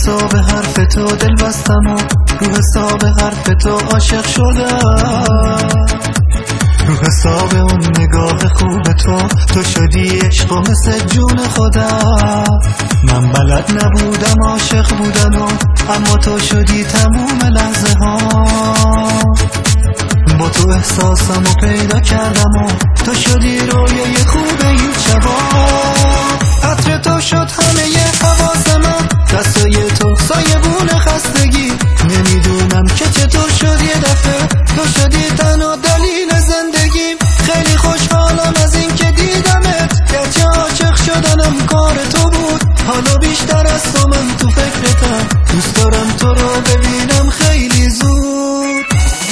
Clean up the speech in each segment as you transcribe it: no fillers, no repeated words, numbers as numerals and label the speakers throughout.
Speaker 1: حساب حرف تو دل بستم و رو حساب حرف تو عاشق شدم، رو حساب اون نگاه خوب تو شدی عشق و مثل جون خودم. من بلد نبودم عاشق بودم اما تو شدی تموم لحظه ها. با تو احساسمو پیدا کردم و تو شدی رویای خوب این شبا. عطر تو شد همه حواس من، دستای تو سایبون خستگی. نمیدونم که چطور شد یه دفعه تو شدی تنها دلیل زندگیم. خیلی خوشحالم از این که دیدمت، گرچه عاشق شدنم کار تو بود. حالا بیشتر از تو من تو فکرتم، دوست دارم تو رو ببینم خیلی زود.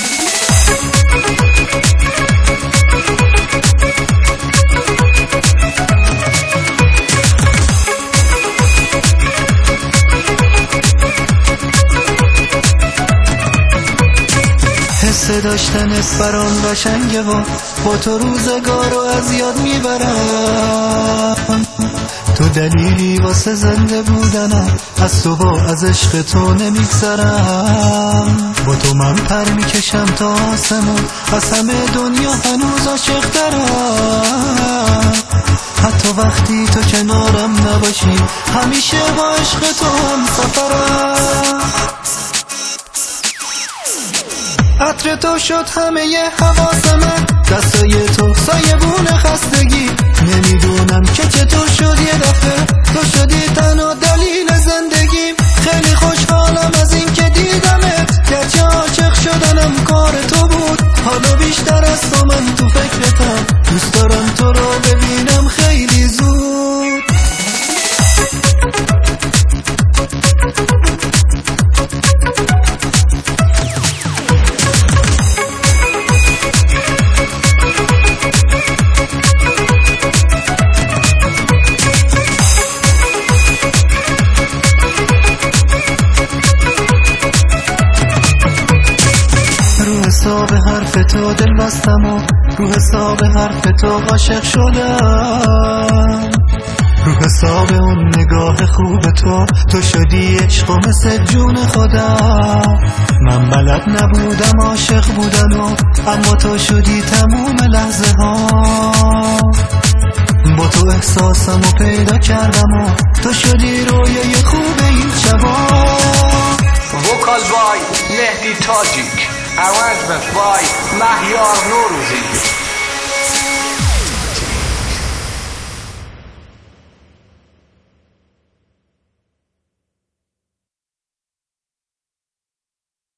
Speaker 1: حس داشتنت برام قشنگه و با تو روزگار رو از یاد میبرم. تو دلیلی واسه زنده بودنم، از تو با از عشق تو نمیگذرم. با تو من پر میکشم تا آسمون، از همه دنیا هنوز عاشق دارم. حتی وقتی تو کنارم نباشی، همیشه با عشق تو هم سفرم. عطر تو شد همه حواس من، دستای تو سایبون خستگی. نمیدونم که چطور شد یه دفعه تو شدی تنها دلیل زندگیم. خیلی خوشحالم از این که دیدمت، گرچه عاشق شدنم کار تو بود. حالا بیشتر از تو من تو فکرتم، دوست دارم تو رو ببینم خیلی زود. حساب حرف تو دل بستم و رو حساب حرف تو عاشق شدم، رو حساب اون نگاه خوب تو شدی عشق و مثل جون خودم. من بلد نبودم عاشق بودم اما تو شدی تموم لحظه ها. با تو احساسمو پیدا کردم و تو شدی رویای خوب این شبا.
Speaker 2: وکال بای مهدی تاجیک، arrangement by مهیار نوروزی.